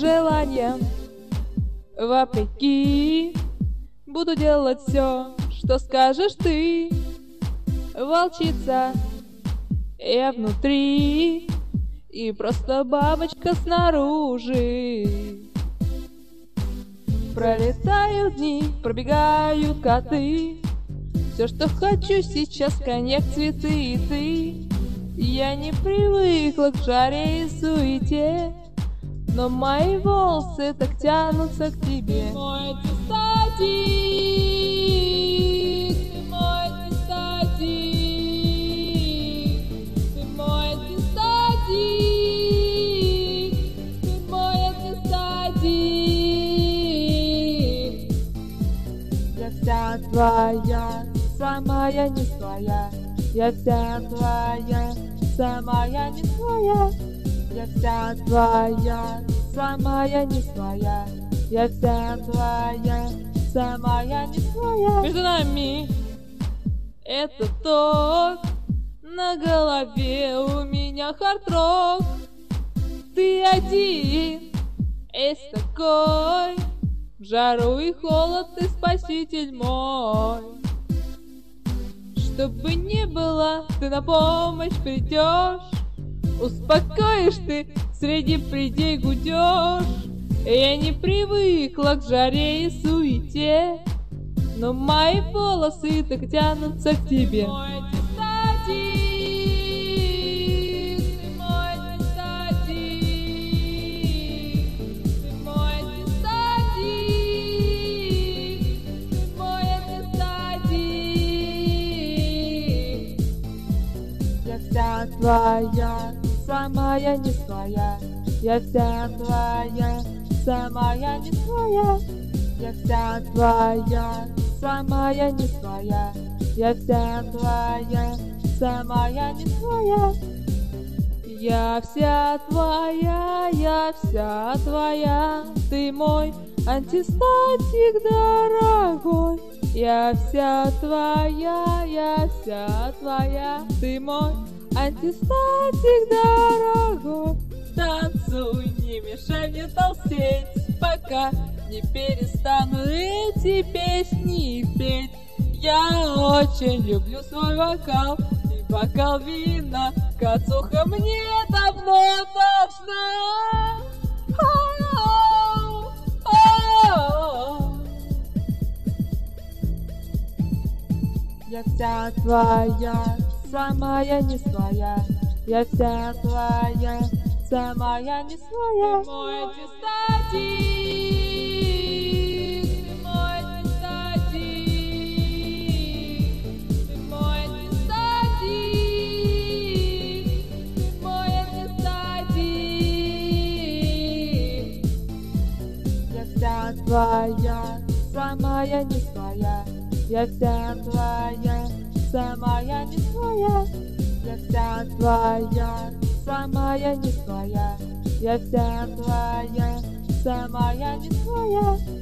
желаниям, вопреки. Буду делать все, что скажешь ты, волчица. Я внутри и просто бабочка снаружи. Пролетают дни, пробегают коты. Все, что хочу сейчас, коньяк, цветы и ты. Я не привыкла к жаре и суете, но мои волосы так тянутся к тебе. Мой антистатик, ты мой антистатик, ты мой антистатик, ты мой антистатик. Я вся твоя, самая не своя. Я вся твоя, самая не своя. Я вся твоя, самая не своя. Я вся твоя, самая не своя. Между нами это ток, на голове у меня хард-рок. Ты один, есть такой, в жару и холод ты спаситель мой. Чтобы не было, ты на помощь придешь, успокоишь ты, среди придей гудешь. Я не привыкла к жаре и суете, но мои волосы так тянутся к тебе. Мой антистатик, ты мой антистатик, ты мой антистатик, ты мой антистатик. Я вся твоя, самая не своя. Я вся твоя, самая не своя. Я вся твоя, самая не своя. Я вся твоя, самая не своя. Я вся твоя, ты мой антистатик дорогой. Я вся твоя, ты мой антистатик дорогой. Танцуй, не мешай мне толстеть, пока не перестану эти песни петь. Я очень люблю свой вокал и бокал вина. Кацуха мне давно нужна. Я вся твоя, самая не своя. Я вся твоя, самая не своя. Ты мой антистатик, ты мой антистатик, ты мой антистатик, ты мой антистатик. Я вся твоя, самая не своя. Я вся твоя, самая не своя. Я вся твоя, самая не своя. Я вся твоя, самая не своя.